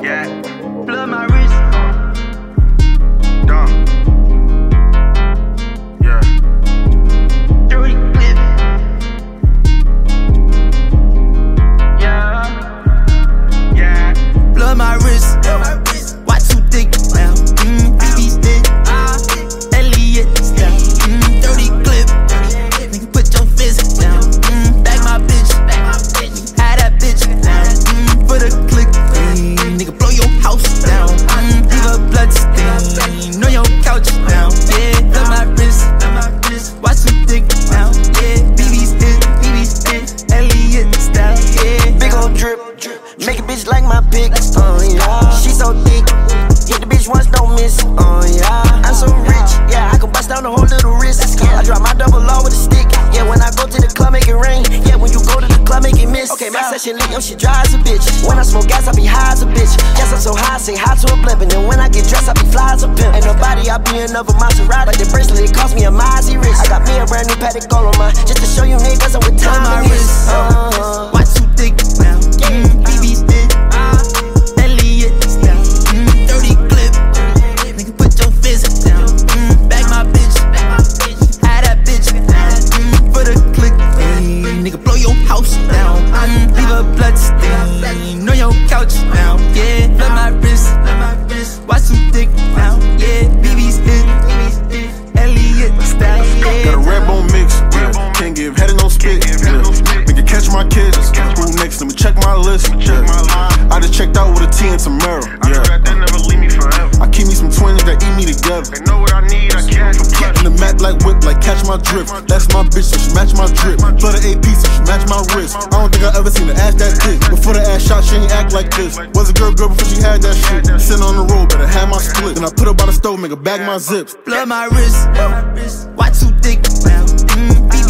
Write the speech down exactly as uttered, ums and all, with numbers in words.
Yeah, blood my wrist. Dumb. Yeah. Three clip. Yeah. Yeah. Blood my wrist. Why too thick now? Mmm, B B stick. Elliot style. Mmm, dirty clip. Nigga, put your fist down. Mmm, bag my bitch. Had that bitch down. Mmm, for the click. Mmm, nigga, blow your house down. Mmm, leave a blood stain on your couch down. Yeah, blood my wrist. Why too thick now? Yeah, B B stick. B B stick. Elliot style. Yeah, big ol' drip. Make a bitch like my pick. Oh yeah, she so thick. Hit the bitch once, don't miss. Oh yeah, I'm so rich. Yeah, I can bust down the whole little wrist. I drop my double law with a stick. Yeah, when I go to the club, make it rain. Yeah, when you go to the club, make it miss. Okay, my session lit, yo, she dry as a bitch. When I smoke gas, I be high as a bitch. Yes, I'm so high, I say hi to a blimp. And then when I get dressed, I be fly as a pimp. Ain't nobody, I be another Maserati. But the bracelet, it cost me a Mozzie wrist. I got me a brand new Patek all on my, just to show you niggas I'm with time. my wrist. Uh, Why too thick now? Mm, B B stick. Elliot style. Mm, dirty clip. Nigga, put your fist down. Mm, bag my bitch. Had that bitch. Mm, for the click. Ay, nigga, blow your house down. Mm, leave a blood stain on your couch now. Yeah, blood my wrist. Why too thick now? Yeah, B B stick. Elliot style. Yeah. Got a red bone mix. Yeah. Can't give head and no spit. Yeah. Nigga, catch my kids. Who next? Let me check my list. Yeah. I just checked out with a T and Tamara. Yeah. I keep me some twins that eat me together. They know what I need, I can't forget. In the Mac like whip, like catch my drift. That's my bitch, so she match my drip. For the A P, so she match my wrist. I don't think I ever seen her ass that thick. Before the ass shot, she ain't act like this. Was a girl girl before she had that shit. Sitting on the road, better have my split. Then I put her by the stove, make her bag my zips. Blood my wrist. Why too thick now? Mm,